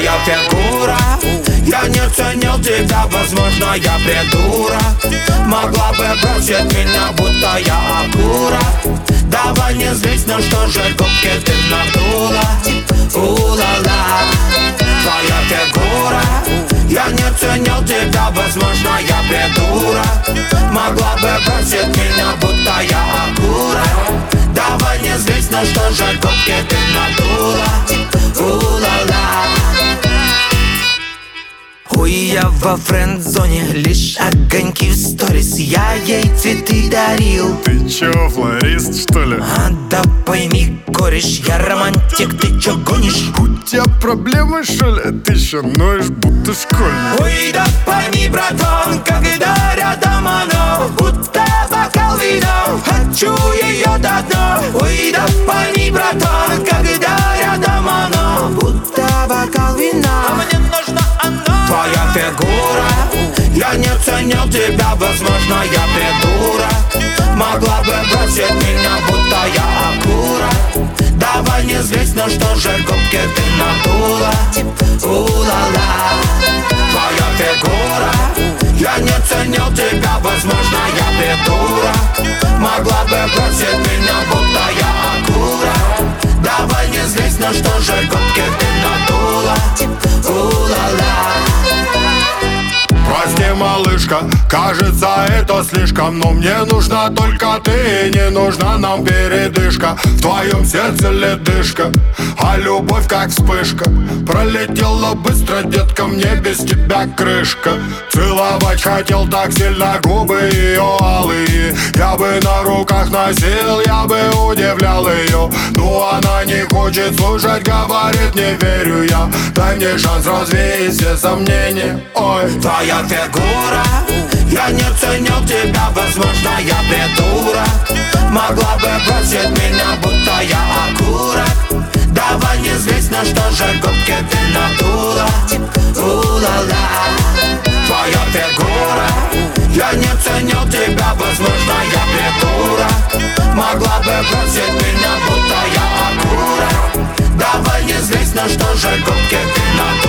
Твоя фигура, я не ценил тебя, возможно, я придурок. Могла бы бросить меня, будто я окурок. Давай не злись, но что же губки ты надула? У-ла-ла. Твоя фигура, я не ценил тебя, возможно, я придурок. Могла бы бросить меня, будто я окурок. Давай не злись, но что же губки ты надула? У-ла-ла. Ой, я во френд-зоне, лишь огоньки в сторис. Я ей цветы дарил. Ты чё, флорист, что ли? Да пойми, кореш, я романтик, ты чё гонишь? У тебя проблемы, что ли? Ты ещё ноешь, будто школьник. Ой, да пойми, братан, когда рядом оно, будто бокал вина, хочу ее до дна. Ой, да пойми, братан, когда рядом оно, будто бокал вина, а мне нужно оно. Твоя фигура, я не ценил тебя, возможно, я придурок. Могла бы бросить меня, будто я окурок. Давай не злись, но что же губки ты надула? У-ла-ла. Твоя фигура, я не ценил тебя, возможно, я придурок. Могла бы бросить меня, будто я окурок. Давай не злись, но что же губки ты надула? У-ла-ла. Прости, малышка, кажется, это слишком. Но мне нужна только ты, не нужна нам передышка. В твоем сердце ледышка, а любовь как вспышка. Пролетела быстро, детка, мне без тебя крышка. Целовать хотел так сильно губы ее алые. Я бы на руках носил, я бы удивлял ее. Но она не хочет слушать, говорит, не верю я. Дай мне шанс развеять все сомнения. Ой, твоя фигура, я не ценил тебя, возможно, я придурок. Могла бы бросить меня, будто я окурок. Давай не злись, на что же губки ты надула? У-ла-ла. Твоя фигура, я не ценил тебя, возможно, я придурок. Могла бы бросить меня, будто я окурок. Давай не злись, на что же губки ты надула?